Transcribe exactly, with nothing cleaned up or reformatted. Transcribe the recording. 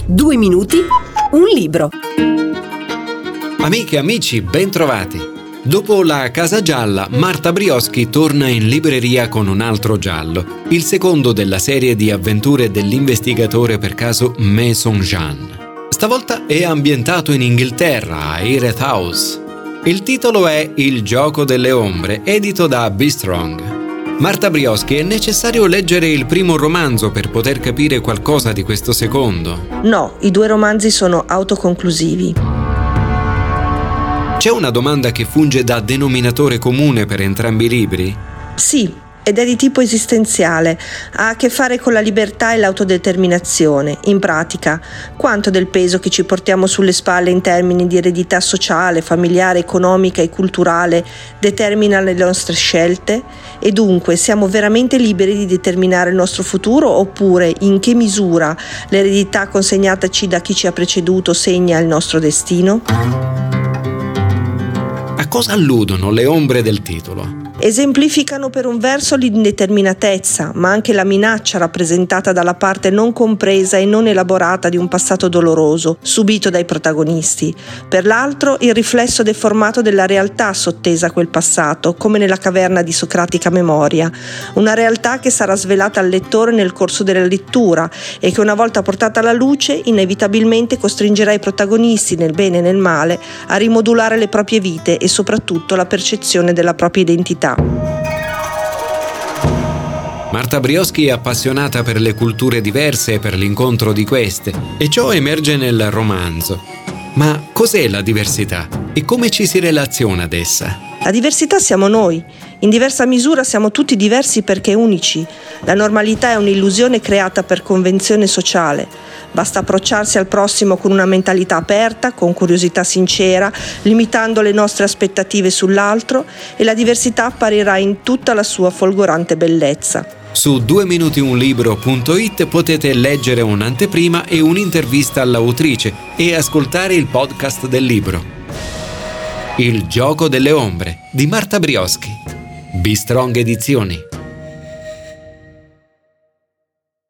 Due minuti, un libro. Amiche e amici, ben trovati. Dopo La Casa Gialla, Marta Brioschi torna in libreria con un altro giallo, il secondo della serie di avventure dell'investigatore per caso Mason Jean. Stavolta è ambientato in Inghilterra, a Hereth House. Il titolo è Il gioco delle ombre, edito da Be Strong. Marta Brioschi, è necessario leggere il primo romanzo per poter capire qualcosa di questo secondo? No, i due romanzi sono autoconclusivi. C'è una domanda che funge da denominatore comune per entrambi i libri? Sì, ed è di tipo esistenziale, ha a che fare con la libertà e l'autodeterminazione. In pratica, quanto del peso che ci portiamo sulle spalle in termini di eredità sociale, familiare, economica e culturale determina le nostre scelte? E dunque, siamo veramente liberi di determinare il nostro futuro, oppure in che misura l'eredità consegnataci da chi ci ha preceduto segna il nostro destino? A cosa alludono le ombre del titolo? Esemplificano per un verso l'indeterminatezza, ma anche la minaccia rappresentata dalla parte non compresa e non elaborata di un passato doloroso, subito dai protagonisti. Per l'altro, il riflesso deformato della realtà sottesa a quel passato, come nella caverna di socratica memoria. Una realtà che sarà svelata al lettore nel corso della lettura e che una volta portata alla luce, inevitabilmente costringerà i protagonisti, nel bene e nel male, a rimodulare le proprie vite e soprattutto la percezione della propria identità. Marta Brioschi è appassionata per le culture diverse e per l'incontro di queste, e ciò emerge nel romanzo. Ma cos'è la diversità e come ci si relaziona ad essa? La diversità siamo noi. In diversa misura siamo tutti diversi perché unici. La normalità è un'illusione creata per convenzione sociale. Basta approcciarsi al prossimo con una mentalità aperta, con curiosità sincera, limitando le nostre aspettative sull'altro, e la diversità apparirà in tutta la sua folgorante bellezza. Su due minuti un libro punto it potete leggere un'anteprima e un'intervista all'autrice e ascoltare il podcast del libro. Il gioco delle ombre di Marta Brioschi. Be Strong Edizioni.